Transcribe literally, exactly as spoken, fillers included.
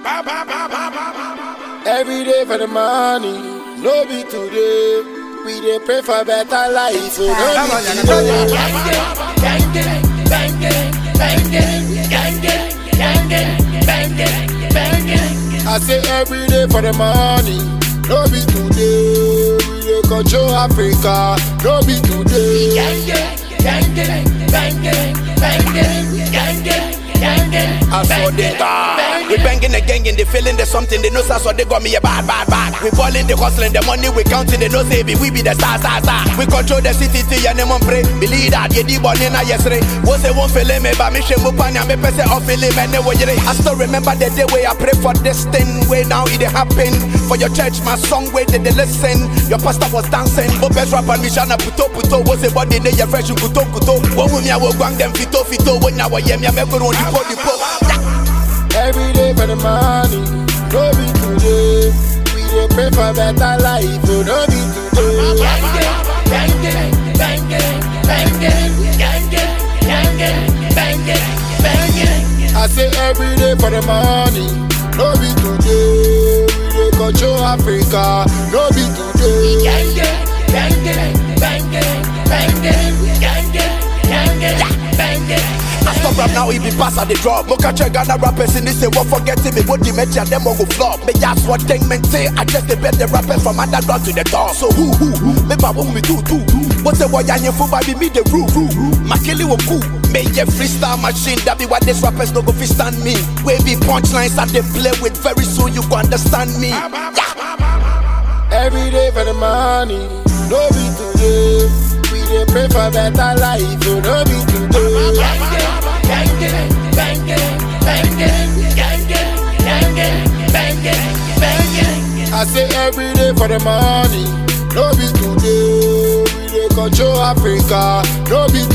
Every day for the money, no be today. We dey pray for better life, so no be today. Bangin', bangin', bangin', bangin', bangin', bangin', bangin'. I say every day for the money, no be today. We dey control Africa, no be today. Bangin', bangin', bangin', bangin', bangin'. I saw the tar. We banging the gang and they feeling there's something. They know so they got me a bad, bad, bad. We balling, they hustling, the money we counting. They know say we be the star, star, star. We control the city till your name on pray. Believe that you did born in a yesterday. Was they won't feel me, but me shame upon you. Me person off feeling man. I still remember the day where I pray for this thing. Way now it happen for your church. My song where they, they listen. Your pastor was dancing. But best rapper me shana puto puto. Was a body they your fresh kuto kuto. What with me I will gang them fito fito. When I was yem ya me go on the pole the pole. Every day for the money, no be today. We dey pray for better life, so no be today. Bangin', bangin', bangin', bangin', bangin', bangin', bangin'. I say every day for the money, no be today. We dey control Africa, no be today. Bangin', bangin', bangin', bangin', bangin', bangin'. I stop rap now, it be pass at the drop. Mocha check Ghana rappers in this, they won't forget me. What dementia, them will go flop. Me just what thing men say, I just the bet the rappers from underground to the top. So who, who, who, me babu me do, do. What's the boy and your fool, baby, me the rule, rule. My killie will cool. Me a freestyle machine, that be why these rappers no go fi stand me. Wavy punchlines that they play with, very soon you go understand me. Yeah. Every day for the money, no be today. We dey pray for better life, so no be today. Bangin', bangin', bangin', bangin', bangin', bangin', bangin'. I say every day for the money, no be today. We dey control Africa, no be